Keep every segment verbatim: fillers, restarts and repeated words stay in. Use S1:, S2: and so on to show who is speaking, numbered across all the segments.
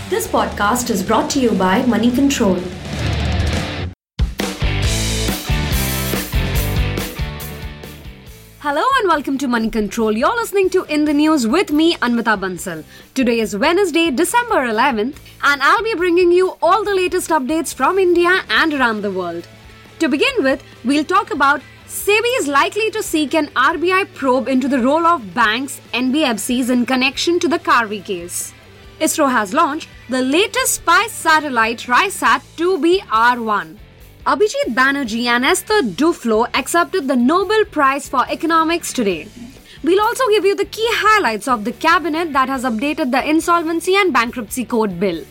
S1: This podcast is brought to you by Money Control. Hello and welcome to Money Control. You're listening to In the News with me, Anvita Bansal. Today is Wednesday, December eleventh, and I'll be bringing you all the latest updates from India and around the world. To begin with, we'll talk about SEBI is likely to seek an R B I probe into the role of banks, N B F Cs in connection to the Karvi case. ISRO has launched the latest spy satellite RISAT two B R one. Abhijit Banerjee and Esther Duflo accepted the Nobel Prize for Economics today. We'll also give you the key highlights of the cabinet that has updated the Insolvency and Bankruptcy Code bill.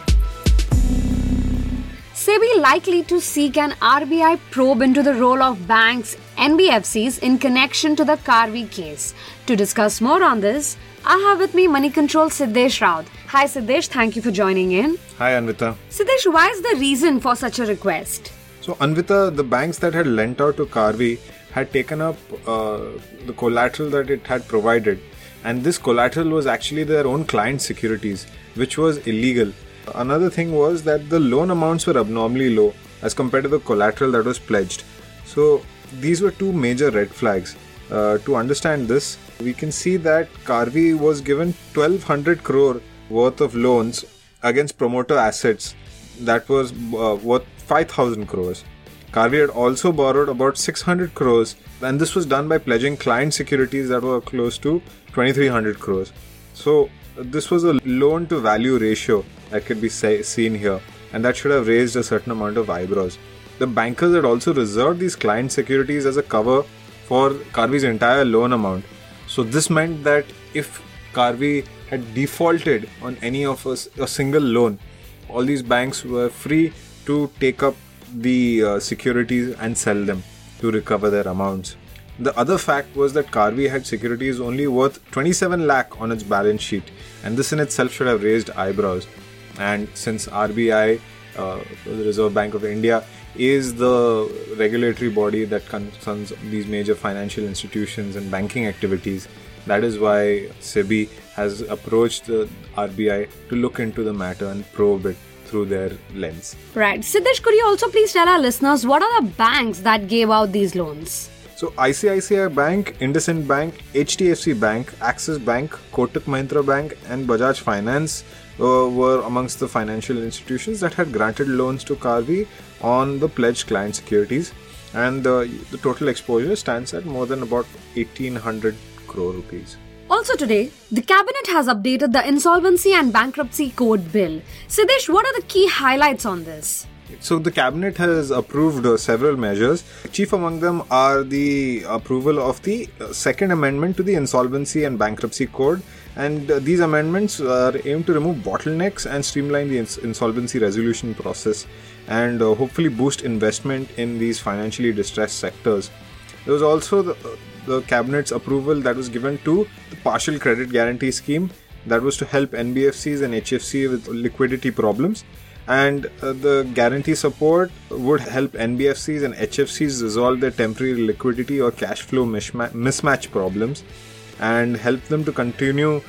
S1: SEBI likely to seek an R B I probe into the role of banks, N B F Cs in connection to the Karvi case. To discuss more on this, I have with me Money Control Siddesh Raut. Hi Siddesh, thank you for joining in.
S2: Hi Anvita.
S1: Siddesh, why is the reason for such a request?
S2: So Anvita, the banks that had lent out to Karvi had taken up uh, the collateral that it had provided, and this collateral was actually their own client securities, which was illegal. Another thing was that the loan amounts were abnormally low as compared to the collateral that was pledged. So these were two major red flags. Uh, to understand this, we can see that Karvi was given twelve hundred crore worth of loans against promoter assets that was uh, worth five thousand crores. Karvi had also borrowed about six hundred crores, and this was done by pledging client securities that were close to twenty-three hundred crores. So this was a loan to value ratio that could be say, seen here, and that should have raised a certain amount of eyebrows. The bankers had also reserved these client securities as a cover for Karvi's entire loan amount. So this meant that if Karvi had defaulted on any of us, a single loan, all these banks were free to take up the uh, securities and sell them to recover their amounts. The other fact was that Karvi had securities only worth twenty-seven lakh on its balance sheet, and this in itself should have raised eyebrows. And since R B I, uh, the Reserve Bank of India, is the regulatory body that concerns these major financial institutions and banking activities, that is why SEBI has approached the R B I to look into the matter and probe it through their lens.
S1: Right. Siddesh, could you also please tell our listeners what are the banks that gave out these loans?
S2: So I C I C I Bank, IndusInd Bank, H D F C Bank, Axis Bank, Kotak Mahindra Bank and Bajaj Finance uh, were amongst the financial institutions that had granted loans to Karvi on the pledged client securities, and uh, the total exposure stands at more than about eighteen hundred crore rupees.
S1: Also today, the cabinet has updated the Insolvency and Bankruptcy Code bill. Siddesh, what are the key highlights on this?
S2: So the cabinet has approved uh, several measures. Chief among them are the approval of the uh, second amendment to the Insolvency and Bankruptcy Code, and uh, these amendments are aimed to remove bottlenecks and streamline the ins- insolvency resolution process, and uh, hopefully boost investment in these financially distressed sectors. There was also the, uh, the cabinet's approval that was given to the partial credit guarantee scheme that was to help N B F Cs and H F C with liquidity problems. And uh, the guarantee support would help N B F Cs and H F Cs resolve their temporary liquidity or cash flow mishma- mismatch problems, and help them to continue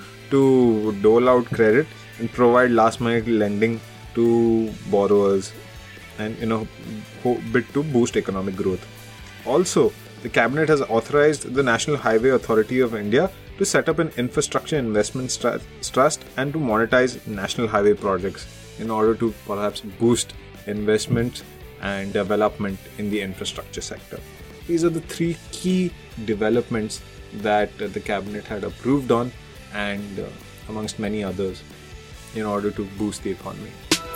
S2: to dole out credit and provide last minute lending to borrowers, and you know, bit to boost economic growth. Also, the cabinet has authorized the National Highway Authority of India to set up an infrastructure investment trust and to monetize national highway projects in order to perhaps boost investment and development in the infrastructure sector. These are the three key developments that uh, the cabinet had approved on, and uh, amongst many others, in order to boost the economy.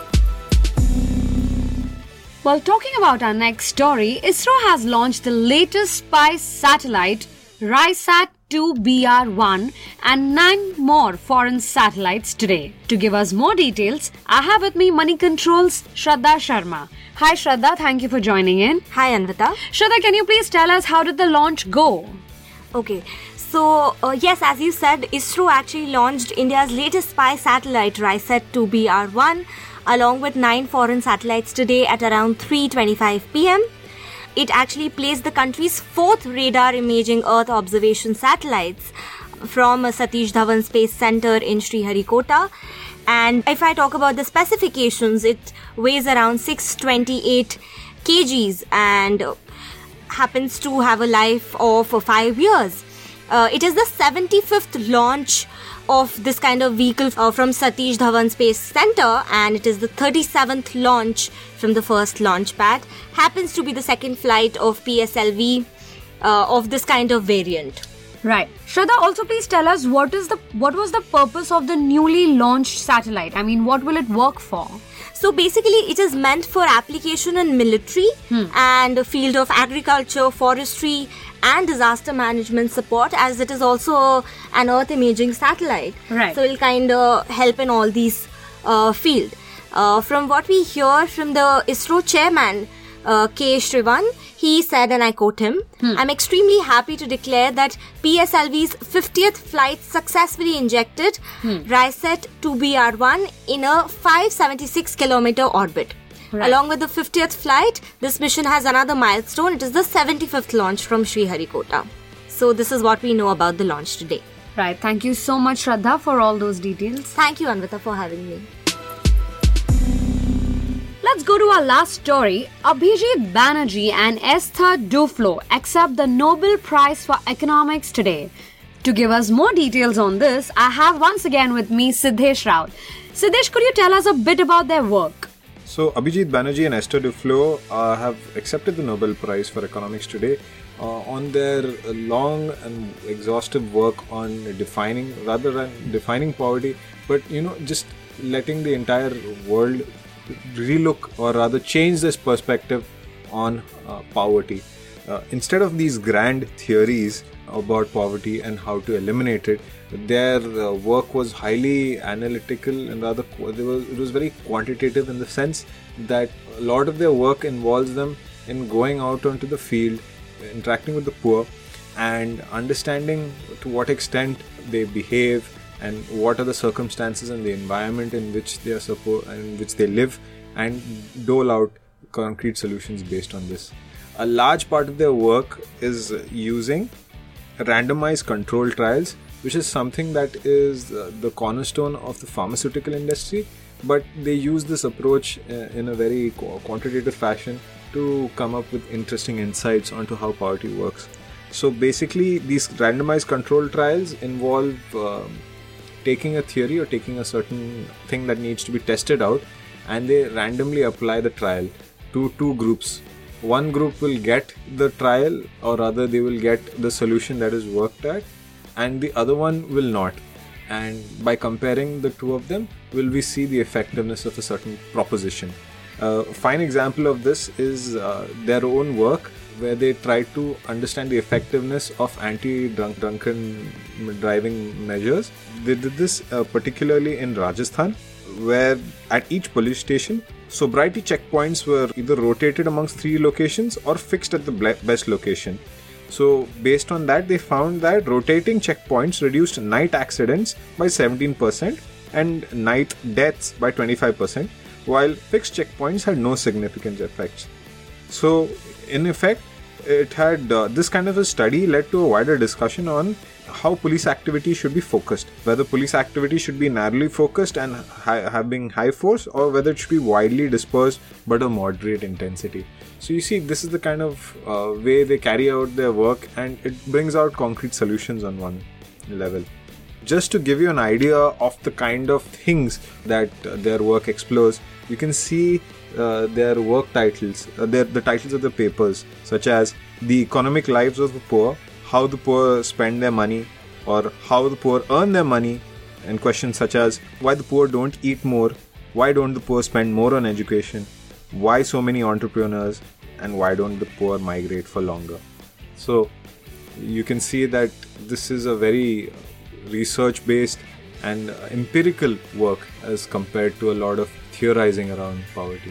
S1: Well, talking about our next story, ISRO has launched the latest spy satellite RISAT two B R one and nine more foreign satellites today. To give us more details, I have with me Money Control's Shraddha Sharma. Hi Shraddha, thank you for joining in.
S3: Hi Anvita.
S1: Shraddha, can you please tell us how did the launch go?
S3: Okay, so uh, yes, as you said, ISRO actually launched India's latest spy satellite RISAT two B R one along with nine foreign satellites today at around three twenty-five p.m. It actually placed the country's fourth radar imaging Earth observation satellites from Satish Dhawan Space Center in Sriharikota. And if I talk about the specifications, it weighs around six hundred twenty-eight kilograms and happens to have a life of five years. Uh, it is the seventy-fifth launch of this kind of vehicle uh, from Satish Dhawan Space Center, and it is the thirty-seventh launch from the first launch pad. Happens to be the second flight of P S L V uh, of this kind of variant.
S1: Right. Shraddha, also please tell us what is the what was the purpose of the newly launched satellite? I mean, what will it work for?
S3: So basically, it is meant for application in military hmm. and the field of agriculture, forestry, and disaster management support, as it is also an Earth imaging satellite.
S1: Right.
S3: So it will kind of help in all these uh, field. Uh, from what we hear from the ISRO chairman, uh, K. Srivan, he said, and I quote him, hmm. I'm extremely happy to declare that P S L V's fiftieth flight successfully injected hmm. RISAT two B R one in a five hundred seventy-six kilometer orbit. Right. Along with the fiftieth flight, this mission has another milestone. It is the seventy-fifth launch from Sriharikota. So this is what we know about the launch today.
S1: Right. Thank you so much, Shraddha, for all those details.
S3: Thank you, Anvita, for having me.
S1: Let's go to our last story. Abhijit Banerjee and Esther Duflo accept the Nobel Prize for Economics today. To give us more details on this, I have once again with me Siddesh Raut. Siddesh, could you tell us a bit about their work?
S2: So, Abhijit Banerjee and Esther Duflo uh, have accepted the Nobel Prize for Economics today uh, on their long and exhaustive work on defining, rather than defining poverty, but, you know, just letting the entire world relook or rather change this perspective on uh, poverty. Uh, instead of these grand theories about poverty and how to eliminate it, their uh, work was highly analytical and rather it was, it was very quantitative in the sense that a lot of their work involves them in going out onto the field, interacting with the poor and understanding to what extent they behave and what are the circumstances and the environment in which they are suppo- in which they live, and dole out concrete solutions based on this. A large part of their work is using randomized control trials, which is something that is uh, the cornerstone of the pharmaceutical industry, but they use this approach uh, in a very quantitative fashion to come up with interesting insights onto how poverty works. So basically, these randomized control trials involve um, taking a theory or taking a certain thing that needs to be tested out, and they randomly apply the trial to two groups. One group will get the trial, or rather they will get the solution that is worked at, and the other one will not. And by comparing the two of them, will we see the effectiveness of a certain proposition. A fine example of this is uh, their own work, where they try to understand the effectiveness of anti-drunk drunken driving measures. They did this uh, particularly in Rajasthan, where at each police station, sobriety checkpoints were either rotated amongst three locations or fixed at the best location. So based on that, they found that rotating checkpoints reduced night accidents by seventeen percent and night deaths by twenty-five percent, while fixed checkpoints had no significant effects. So in effect, it had uh, this kind of a study led to a wider discussion on how police activity should be focused, whether police activity should be narrowly focused and high, having high force, or whether it should be widely dispersed but of moderate intensity. So you see, this is the kind of uh, way they carry out their work, and it brings out concrete solutions on one level. Just to give you an idea of the kind of things that uh, their work explores, you can see uh, their work titles, uh, their, the titles of the papers, such as The Economic Lives of the Poor, How the Poor Spend Their Money, or How the Poor Earn Their Money, and questions such as Why the Poor Don't Eat More, Why Don't the Poor Spend More on Education, Why So Many Entrepreneurs, and Why Don't the Poor Migrate for Longer. So you can see that this is a very research-based and empirical work as compared to a lot of theorizing around poverty.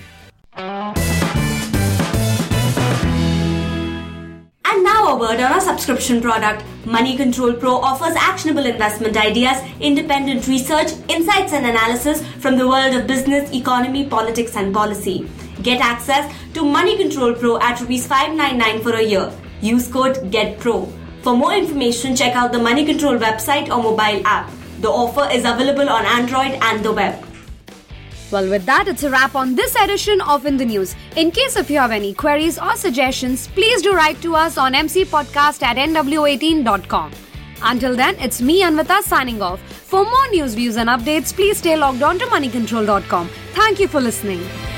S3: And now a word on our subscription product. Money Control Pro offers actionable investment ideas, independent research, insights and analysis from the world of business, economy, politics and policy. Get access to Money Control Pro at rupees five ninety-nine for a year. Use code GETPRO. For more information, check out the Money Control website or mobile app. The offer is available on Android and the web.
S1: Well, with that, it's a wrap on this edition of In the News. In case if you have any queries or suggestions, please do write to us on m c podcast at n w eighteen dot com. Until then, it's me, Anvita, signing off. For more news, views and updates, please stay logged on to money control dot com. Thank you for listening.